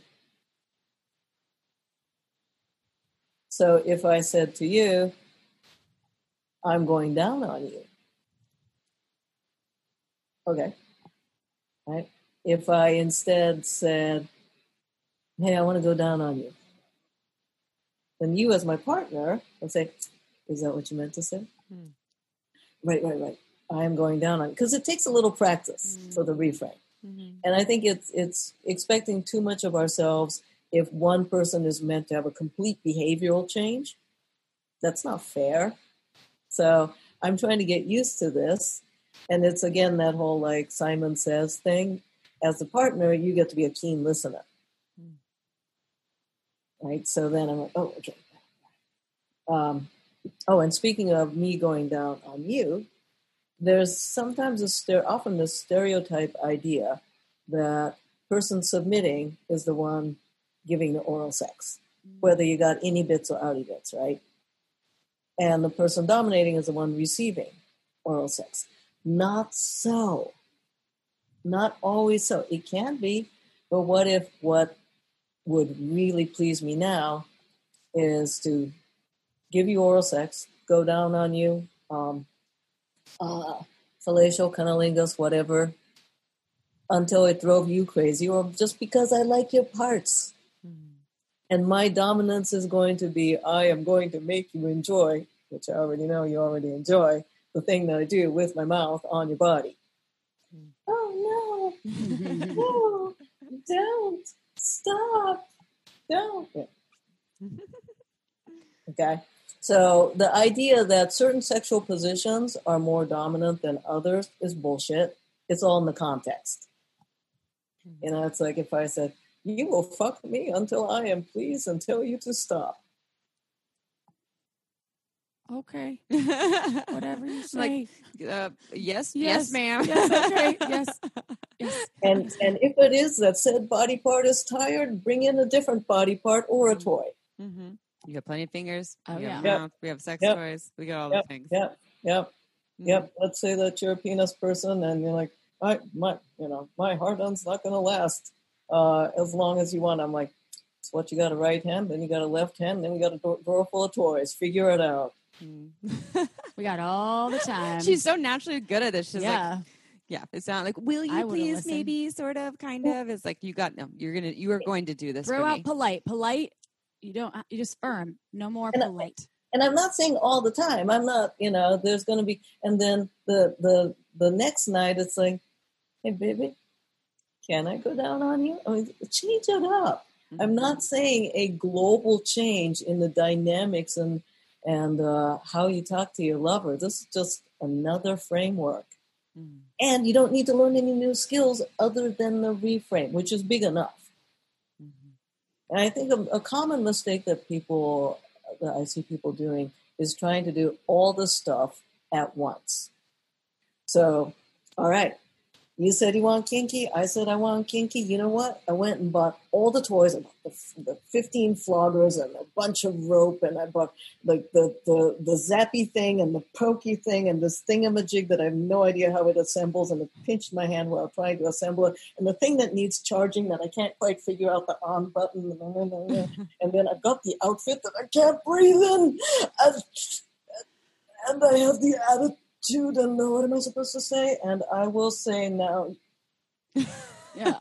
So if I said to you, I'm going down on you. Okay. Right? If I instead said, hey, I want to go down on you, then you as my partner would say, is that what you meant to say? Right. I am going down on you. Because it takes a little practice for the reframe. And I think it's expecting too much of ourselves if one person is meant to have a complete behavioral change. That's not fair. So I'm trying to get used to this. And it's, again, that whole, like Simon Says thing. As a partner, you get to be a keen listener. Right? So then I'm like, oh, okay. And speaking of me going down on you, there's sometimes often this stereotype idea that person submitting is the one giving the oral sex, whether you got any bits or outy bits, right? And the person dominating is the one receiving oral sex. Not so. Not always so. It can be, but what if what would really please me now is to give you oral sex, go down on you, fellatio, cunnilingus, whatever, until it drove you crazy, or just because I like your parts. And my dominance is going to be, I am going to make you enjoy, which I already know you already enjoy, the thing that I do with my mouth on your body. Oh, no. No, don't. Stop. Don't. Yeah. Okay. So the idea that certain sexual positions are more dominant than others is bullshit. It's all in the context. You know, it's like if I said, you will fuck me until I am pleased and tell you to stop. Okay. Whatever you say. Like, yes, ma'am. Yes, okay. Yes. And if it is that said body part is tired, bring in a different body part or a toy. Mm-hmm. You got plenty of fingers. Oh, you got yeah. mouth. We have sex toys. We got all the things. Yep. Let's say that you're a penis person and you're like, my hard on's not going to last as long as you want. I'm like, it's what, you got a right hand, then you got a left hand, then you got a drawer full of toys. Figure it out. We got all the time. She's so naturally good at this. She's like, Yeah, it's not like, will you please, listen. maybe, sort of, kind of. It's like, you are going to do this. Throw for out me. polite. You just firm. No more polite. And I'm not saying all the time. I'm not, there's going to be, and then the next night it's like, hey, baby, can I go down on you? I mean, change it up. Mm-hmm. I'm not saying a global change in the dynamics and how you talk to your lover. This is just another framework. Mm-hmm. And you don't need to learn any new skills other than the reframe, which is big enough. Mm-hmm. And I think a common mistake that I see people doing is trying to do all the stuff at once. So, all right, you said you want kinky. I said I want kinky. You know what? I went and bought all the toys. I bought the 15 floggers and a bunch of rope, and I bought like the zappy thing and the pokey thing and this thingamajig that I have no idea how it assembles, and it pinched my hand while trying to assemble it, and the thing that needs charging that I can't quite figure out the on button, and then I've got the outfit that I can't breathe in, and I have the attitude. And what am I supposed to say? And I will say now. Yeah.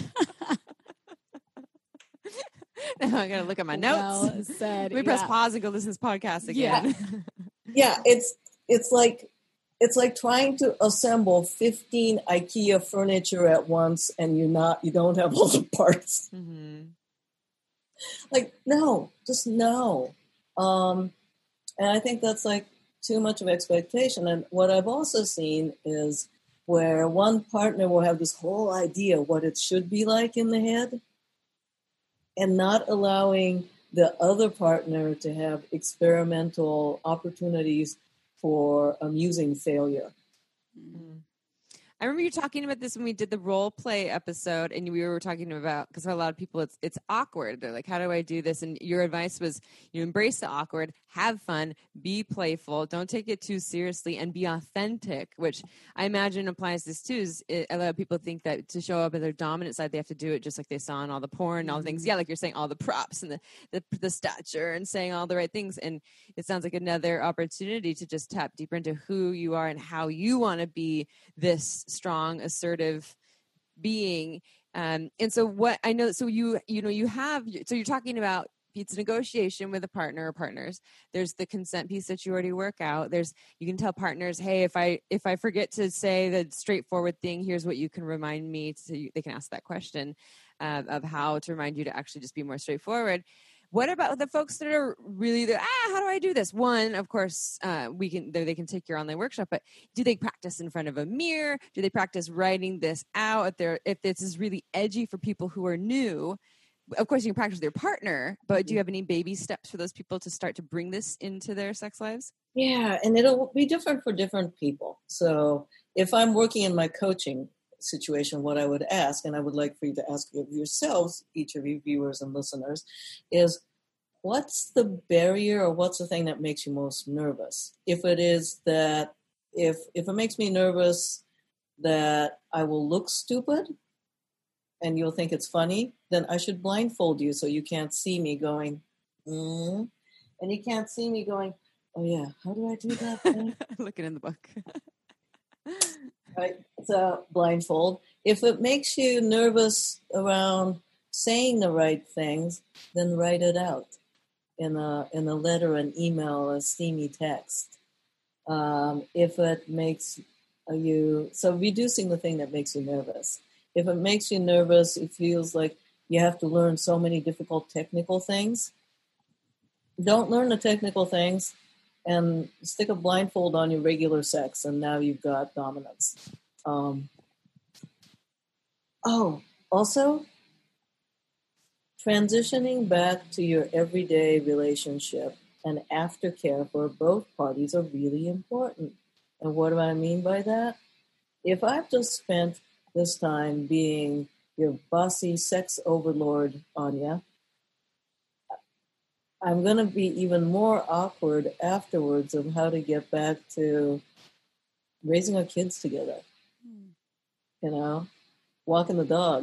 Now I gotta look at my notes. Well said. We press pause and go listen to this podcast again. Yeah, it's like trying to assemble 15 IKEA furniture at once, and you don't have all the parts. Mm-hmm. Like, no, just no. And I think that's like too much of expectation. And what I've also seen is where one partner will have this whole idea what it should be like in the head, and not allowing the other partner to have experimental opportunities for amusing failure. Mm-hmm. I remember you talking about this when we did the role play episode, and we were talking about, because for a lot of people it's awkward. They're like, how do I do this? And your advice was, you embrace the awkward, have fun, be playful, don't take it too seriously, and be authentic, which I imagine applies this too. A lot of people think that to show up at their dominant side, they have to do it just like they saw in all the porn and all the things. Yeah, like you're saying, all the props and the stature and saying all the right things. And it sounds like another opportunity to just tap deeper into who you are and how you want to be this strong, assertive being. And so what I know, so you have, so you're talking about, it's a negotiation with a partner or partners. There's the consent piece that you already work out. You can tell partners, hey, if I forget to say the straightforward thing, here's what you can remind me. So they can ask that question of how to remind you to actually just be more straightforward. What about the folks that are really how do I do this? One, of course, they can take your online workshop, but do they practice in front of a mirror? Do they practice writing this out? If this is really edgy for people who are new, of course you can practice with your partner, but do you have any baby steps for those people to start to bring this into their sex lives? Yeah, and it'll be different for different people. So if I'm working in my coaching situation, what I would ask, and I would like for you to ask of yourselves, each of you viewers and listeners, is what's the barrier or what's the thing that makes you most nervous? If it is that, if it makes me nervous that I will look stupid and you'll think it's funny, then I should blindfold you so you can't see me going, and you can't see me going, oh yeah, how do I do that thing? Looking in the book. Right, so blindfold. If it makes you nervous around saying the right things, then write it out in a letter, an email, a steamy text. If it makes so reducing the thing that makes you nervous. If it makes you nervous, it feels like you have to learn so many difficult technical things. Don't learn the technical things. And stick a blindfold on your regular sex, and now you've got dominance. Also, transitioning back to your everyday relationship and aftercare for both parties are really important. And what do I mean by that? If I've just spent this time being your bossy sex overlord, Anya, I'm going to be even more awkward afterwards of how to get back to raising our kids together, walking the dog.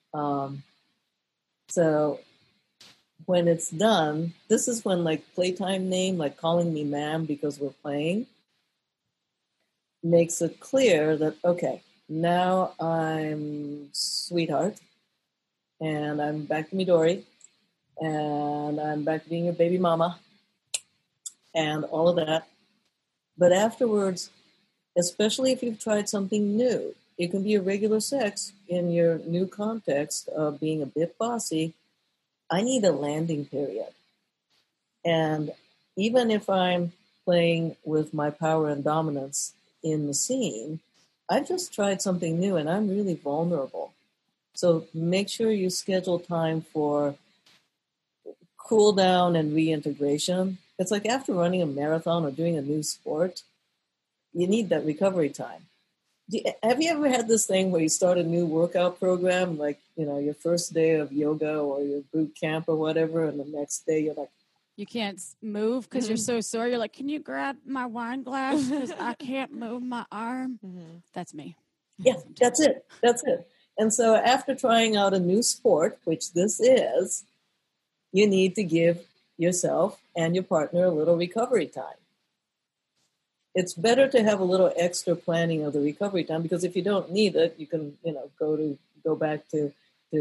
So when it's done, this is when like playtime name, like calling me ma'am because we're playing, makes it clear that, okay, now I'm sweetheart and I'm back to Midori. And I'm back to being your baby mama and all of that. But afterwards, especially if you've tried something new, it can be a regular sex in your new context of being a bit bossy. I need a landing period. And even if I'm playing with my power and dominance in the scene, I've just tried something new and I'm really vulnerable. So make sure you schedule time for cool down and reintegration. It's like after running a marathon or doing a new sport, you need that recovery time. Have you ever had this thing where you start a new workout program, like, your first day of yoga or your boot camp or whatever, and the next day you're like, you can't move because you're so sore. You're like, can you grab my wine glass? Because I can't move my arm. That's me. Yeah, that's it. And so after trying out a new sport, which this is, you need to give yourself and your partner a little recovery time. It's better to have a little extra planning of the recovery time, because if you don't need it, you can, go back to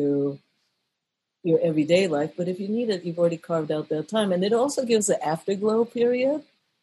your everyday life. But if you need it, you've already carved out that time. And it also gives the afterglow period.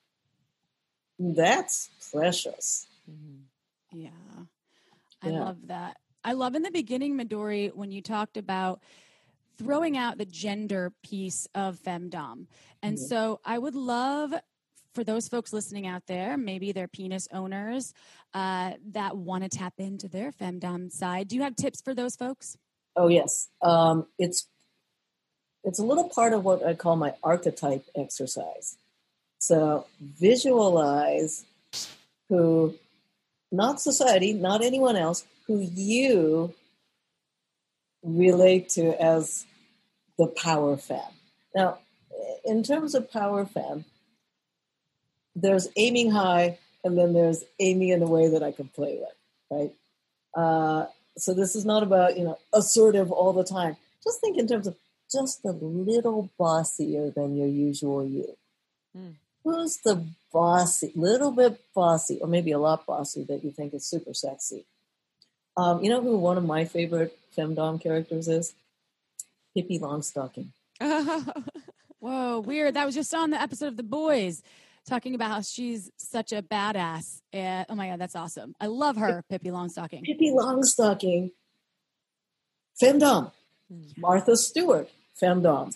That's precious. Yeah. I love that. I love in the beginning, Midori, when you talked about throwing out the gender piece of femdom. And so I would love for those folks listening out there, maybe they're penis owners that want to tap into their femdom side. Do you have tips for those folks? Oh, yes. It's a little part of what I call my archetype exercise. So visualize who not society, not anyone else, who you relate to as the power fan. Now, in terms of power fan, there's aiming high, and then there's aiming in a way that I can play with, right? So this is not about, assertive all the time. Just think in terms of just a little bossier than your usual you. Who's the little bit bossy, or maybe a lot bossy that you think is super sexy? You know who one of my favorite femdom characters is? Pippi Longstocking. Whoa, weird. That was just on the episode of The Boys, talking about how she's such a badass. And, oh my God, that's awesome. I love her, Pippi Longstocking. Pippi Longstocking, femdom. Martha Stewart, femdom.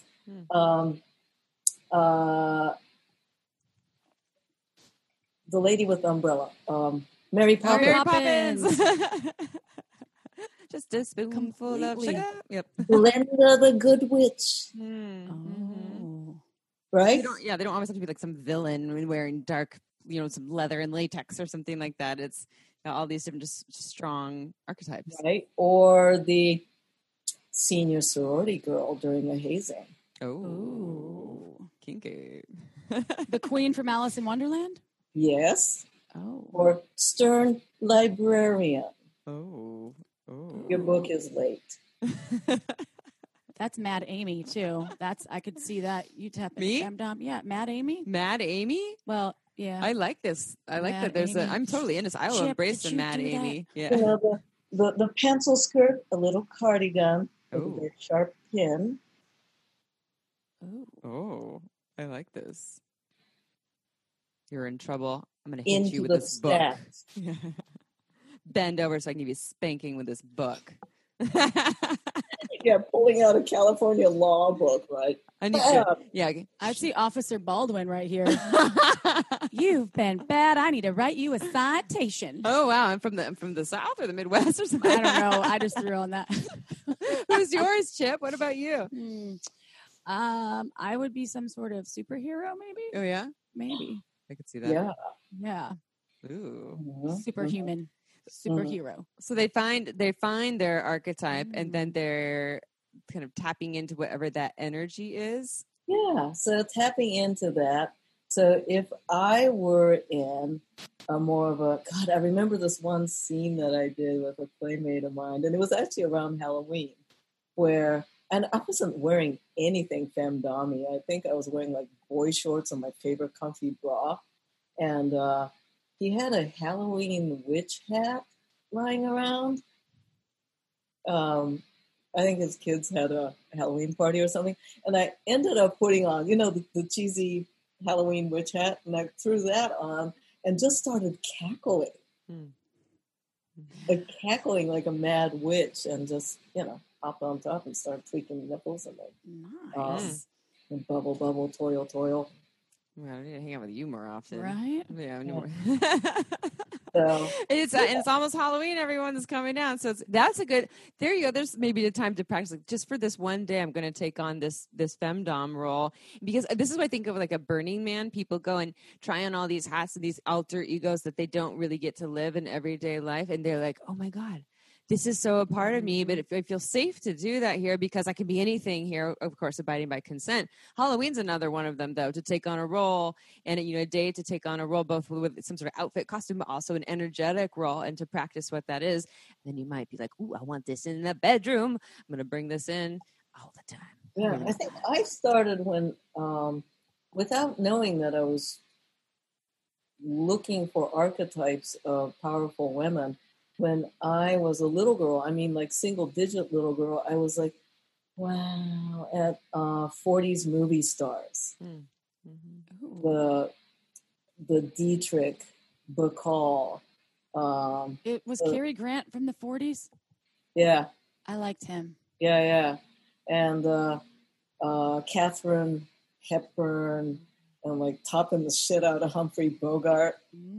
The lady with the umbrella, Mary Poppins. Mary Poppins. Just a spoonful of sugar. Yep. Glinda the Good Witch. Oh. Right? They don't always have to be like some villain wearing dark, some leather and latex or something like that. It's all these different, just strong archetypes. Right? Or the senior sorority girl during a hazing. Oh, kinky. The queen from Alice in Wonderland? Yes. Oh. Or stern librarian. Oh. Your book is late. That's Mad Amy too. I could see that. You tap in Me? femdom. Yeah, Mad Amy. Mad Amy? Well, yeah. I like this. I like Mad that there's Amy. I'm totally into this. I will Chip, embrace did the you Mad do Amy. that? Yeah. You know, the pencil skirt, a little cardigan with a Oh. very sharp pin. Oh, I like this. You're in trouble. I'm going to hit Into you with the this book. stats. Bend over so I can give you a spanking with this book. Yeah, pulling out a California law book, right? I need to, yeah. I see Officer Baldwin right here. You've been bad. I need to write you a citation. Oh wow, I'm from the South or the Midwest or something. I don't know. I just threw on that. Who's yours, Chip? What about you? I would be some sort of superhero, maybe. Oh yeah, Maybe. I could see that. Yeah. Yeah. Ooh. Superhuman. Superhero. So they find their archetype, and then they're kind of tapping into whatever that energy is. Yeah, so tapping into that. So if I were in a more of a, God, I remember this one scene that I did with a playmate of mine, and it was actually around Halloween, and I wasn't wearing anything femdom-y. I think I was wearing like boy shorts and my favorite comfy bra. And he had a Halloween witch hat lying around. I think his kids had a Halloween party or something. And I ended up putting on, the cheesy Halloween witch hat. And I threw that on and just started cackling. Like cackling like a mad witch, and just, hopped on top and started tweaking nipples and Nice. and bubble, toil. Well, I need to hang out with you more often, Right? Yeah. No more. So It's almost Halloween. Everyone's coming down, so that's a good. There you go. There's maybe the time to practice. Like, just for this one day, I'm going to take on this femdom role, because this is what I think of like a Burning Man. People go and try on all these hats and these alter egos that they don't really get to live in everyday life, and they're like, oh my God, this is so a part of me, but I feel safe to do that here because I can be anything here, of course, abiding by consent. Halloween's another one of them, though, to take on a role and, a day to take on a role, both with some sort of outfit, costume, but also an energetic role, and to practice what that is. And then you might be like, ooh, I want this in the bedroom. I'm going to bring this in all the time. yeah, I think I started when, without knowing that I was looking for archetypes of powerful women. When I was a little girl, like single-digit little girl, I was like, wow, at 40s movie stars. The Dietrich, Bacall. It was Cary Grant from the 40s. Yeah. I liked him. Yeah. And Katharine Hepburn, and like topping the shit out of Humphrey Bogart.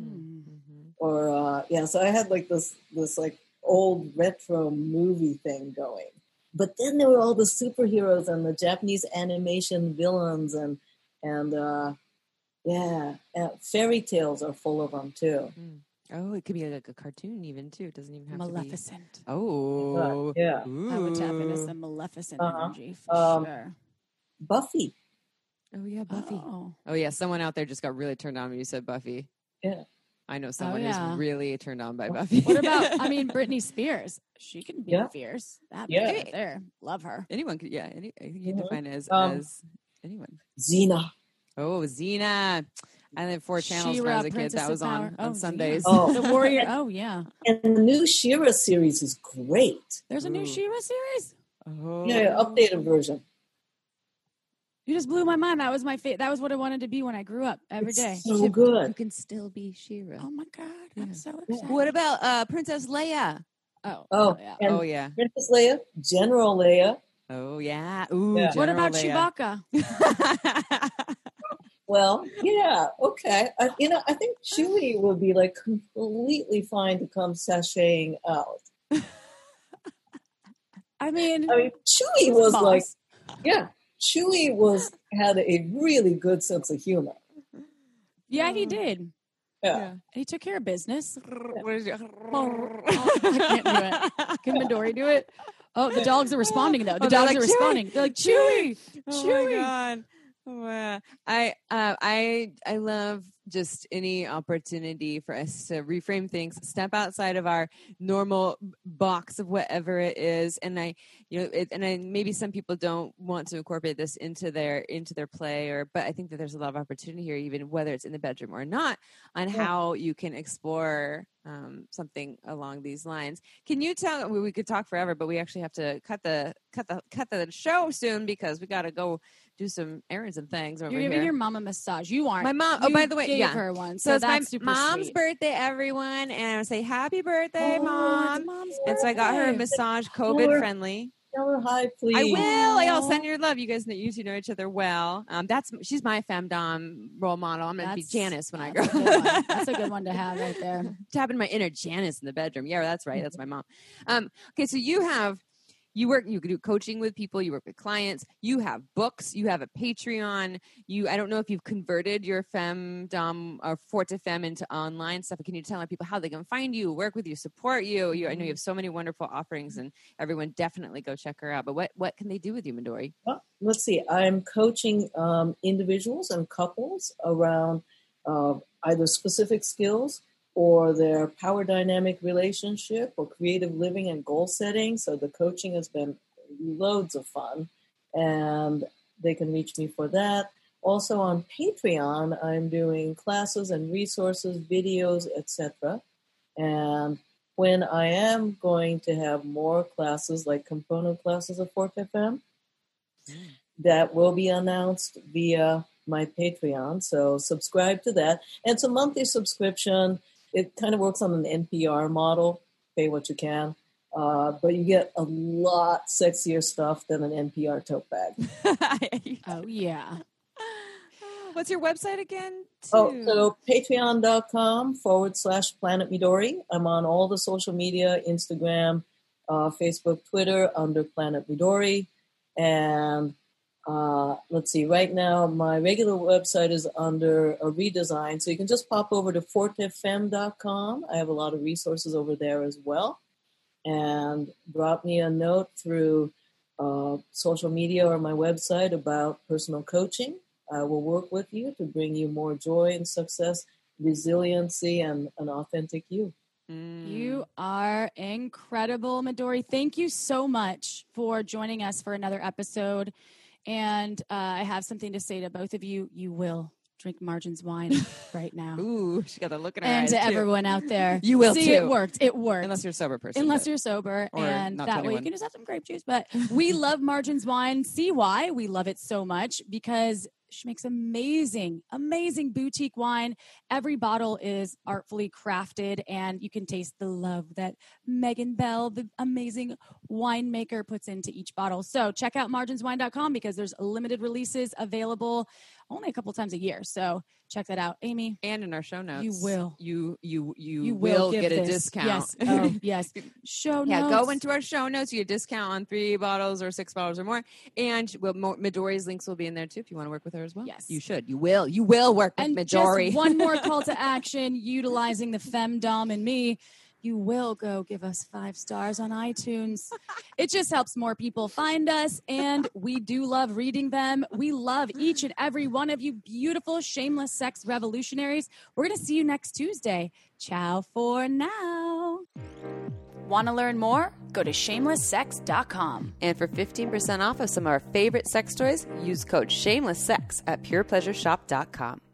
Or so I had like this like old retro movie thing going. But then there were all the superheroes and the Japanese animation villains, and fairy tales are full of them too. Oh, it could be like a cartoon even too. It doesn't even have Maleficent. to be. Oh, Yeah. I would tap into Ooh. some Maleficent Uh-huh. energy for sure. Buffy. Oh yeah, Buffy. Oh. Oh yeah, someone out there just got really turned on when you said Buffy. Yeah. I know someone yeah. who's really turned on by Buffy. What about, Britney Spears? She can be Yeah. fierce. That Yeah. right there. Love her. anyone could? Yeah, I think you define it as anyone. Xena. Oh, Xena. I had 4 channels when I was a kid. Princess That was of Power. on Xena. Sundays. Oh. The Warrior. Oh, yeah. And the new She-Ra series is great. There's a new She-Ra series? Oh. Yeah, updated version. You just blew my mind. That was my that was what I wanted to be when I grew up every day. It's so You good. can still be She-Ra. Oh, my God. I'm so excited. What about Princess Leia? Oh, yeah. and Oh yeah. Princess Leia, General Leia. Oh yeah. Ooh. Yeah. What about General Chewbacca? Well, yeah, okay. I think Chewie would be like completely fine to come sashaying out. I mean, Chewie was boss. like, yeah, Chewie had a really good sense of humor. Yeah, he did. Yeah. He took care of business. What is it? I can't do it. Can Midori do it? Oh, the dogs are responding though. The Oh, they're dogs like, are "Chewie! responding. They're like, Chewie, Oh Chewie. my god. Wow. I love just any opportunity for us to reframe things, step outside of our normal box of whatever it is, and maybe some people don't want to incorporate this into their play, but I think that there's a lot of opportunity here, even whether it's in the bedroom or not, on how you can explore something along these lines. Can you tell? We could talk forever, but we actually have to cut the show soon because we got to go do some errands and things over You're here. giving your mom a massage. You aren't. My mom. You Oh, by the way, gave yeah. her one. So it's my that's super mom's sweet. birthday, everyone, and I would say happy birthday, Oh, Mom. it's Mom's And so I got her a birthday. massage, COVID friendly. Tell her hi, please. I will. I'll send your love. You two know each other well. She's my femdom role model. I'm gonna be Janice when I grow That's a good one. up. That's a good one to have right there. Tapping my inner Janice in the bedroom. Yeah, that's right. That's my mom. Okay, so you do coaching with people, you work with clients, you have books, you have a Patreon, I don't know if you've converted your femdom or Forte Femme into online stuff, but can you tell people how they can find you, work with you, support you? I know you have so many wonderful offerings, and everyone definitely go check her out. But what can they do with you, Midori? Well, let's see. I'm coaching individuals and couples around either specific skills or their power dynamic relationship or creative living and goal setting. So the coaching has been loads of fun, and they can reach me for that. Also on Patreon, I'm doing classes and resources, videos, etc. And when I am going to have more classes, like component classes of Forte Femme, that will be announced via my Patreon. So subscribe to that. And it's a monthly subscription. It kind of works on an NPR model, pay what you can, but you get a lot sexier stuff than an NPR tote bag. Oh, yeah. What's your website again? So patreon.com/Planet Midori. I'm on all the social media, Instagram, Facebook, Twitter, under Planet Midori. And let's see, right now my regular website is under a redesign, so you can just pop over to fortefemme.com. I have a lot of resources over there as well, and drop me a note through social media or my website about personal coaching. I will work with you to bring you more joy and success, resiliency, and an authentic you. You are incredible, Midori. Thank you so much for joining us for another episode. And I have something to say to both of you. You will drink Margins wine right now. Ooh, she got the look in her And eyes, to too. everyone out there. You will, See, too. it worked. It worked. Unless you're a sober person. Unless but- you're sober. Or And not that way 21. you can just have some grape juice. But we love Margins wine. See why we love it so much? Because she makes amazing boutique wine. Every bottle is artfully crafted, and you can taste the love that Megan Bell, the amazing winemaker, puts into each bottle. So check out marginswine.com because there's limited releases available only a couple times a year. So check that out. Amy. And in our show notes, You will. You will give get a this. discount. Yes. Oh, yes. Show Yeah, notes. go into our show notes. You get a discount on 3 bottles or 6 bottles or more. And Midori's links will be in there too if you want to work with her as well. Yes. You should. You will. You will work with And Midori. just one more call to action, utilizing the femdom in me. You will go give us 5 stars on iTunes. It just helps more people find us, and we do love reading them. We love each and every one of you beautiful, shameless sex revolutionaries. We're going to see you next Tuesday. Ciao for now. Want to learn more? Go to shamelesssex.com. And for 15% off of some of our favorite sex toys, use code SHAMELESSSEX at purepleasureshop.com.